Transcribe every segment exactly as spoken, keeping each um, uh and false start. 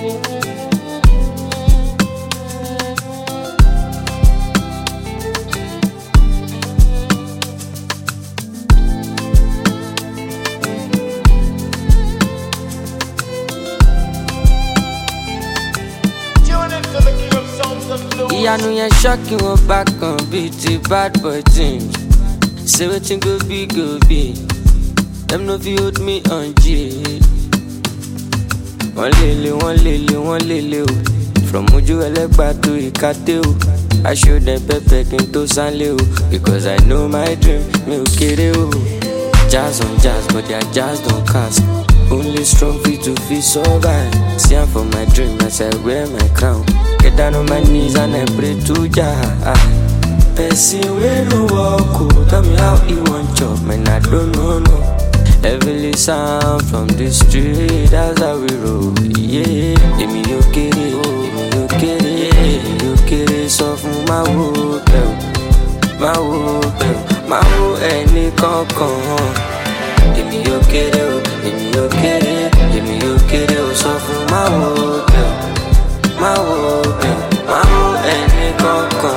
Ìyanu yẹn ṣọ́ọ̀kì wọn back on bíi ti bad boy teams. Say wetin go be go be, dem no fit hold me on G. Wọ́n lele, wọ́n lele, wọ́n lele o. From ojú ẹlẹ́gbà to ìkàtẹ́ o. I show them pepper kí n tó sánlé o. Because I know my dream, mi ò kéré o. Jazz on jazz, but their jazz don't cast. Only strong feet to feel survive. See I'm for my dream as I wear my crown. Get down on my knees and I pray to Jah. Person wey no walk, oh, tell me how he want chop, man I don't know no. Heavily sound from the street, that's how we roll. Yeah, èmi yóò kéré, èmi yóò kéré, èmi yóò kéré sọ fún máa wo bẹ́ẹ̀ o, máa wo bẹ́ẹ̀ o, máa wo ẹni kankan. Èmi yóò kéré o, èmi yóò kéré, èmi yóò kéré o sọ fún máa wo bẹ́ẹ̀ o, máa wo bẹ́ẹ̀ o, máa wo ẹni kankan.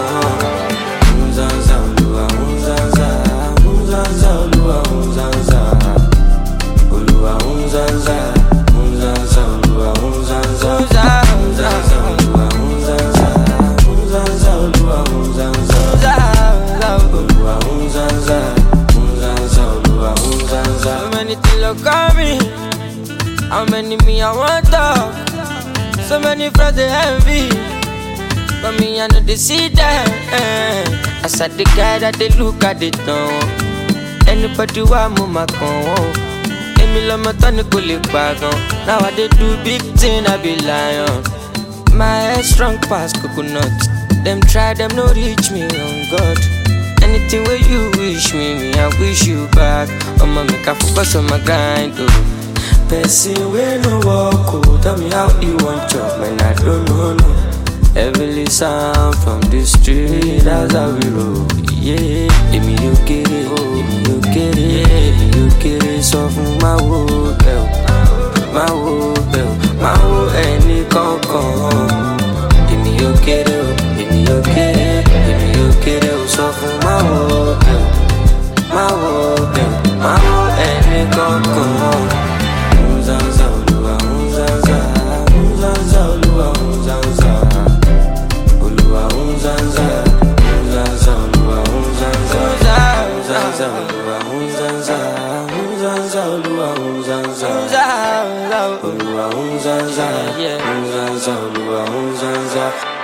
Look at me, how many me I want talk? So many friends they envy, but me I know they see that. Eh. I said the guy that they look at it now. Anybody want move my con? Emi lo mo tani ko le pagan. Now I they do big thing I be lion. My head strong past coconut. Them try them no reach me on God. Anything where you wish me, me I wish you back. I'ma make a focus on my grind, oh. Person where no walk, oh. Tell me how you want chop, man I don't know, no. Heavily sound from the street, that's how we roll. Yeah, èmi yóò kéré, èmi yóò kéré, èmi yóò kéré sọ fún máa wo bẹ́ẹ̀ o, máa wo bẹ́ẹ̀ o, máa wo ẹni kankan. Èmi yóò kéré o, èmi yóò kéré, èmi yóò kéré o sọ fún máa wo bẹ́ẹ̀ o, máa wo bẹ́ẹ̀ o, máa wo ẹni kankan. Nzanza Olúwa, nzanza, nzanza Olúwa, nzanza, Olúwa nzanza, nzanza Olúwa, nzanza, nzanza Olúwa, nzanza, nzanza Olúwa, nzanza, Olúwa nzanza, nzanza Olúwa, nzanza.